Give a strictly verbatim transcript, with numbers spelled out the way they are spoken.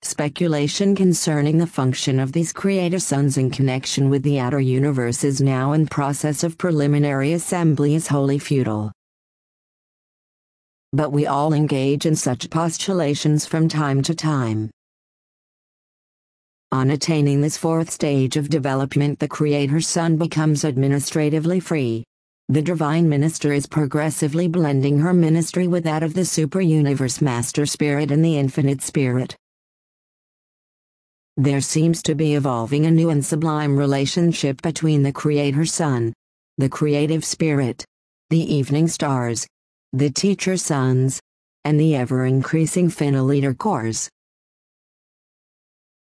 Speculation concerning the function of these creator sons in connection with the outer universe is now in process of preliminary assembly is wholly futile. But we all engage in such postulations from time to time. On attaining this fourth stage of development, the Creator Son becomes administratively free. The Divine Minister is progressively blending her ministry with that of the Super-Universe Master Spirit and the Infinite Spirit. There seems to be evolving a new and sublime relationship between the Creator Son, the Creative Spirit, the Evening Stars, the Teacher Sons, and the ever-increasing Finaliter Cores.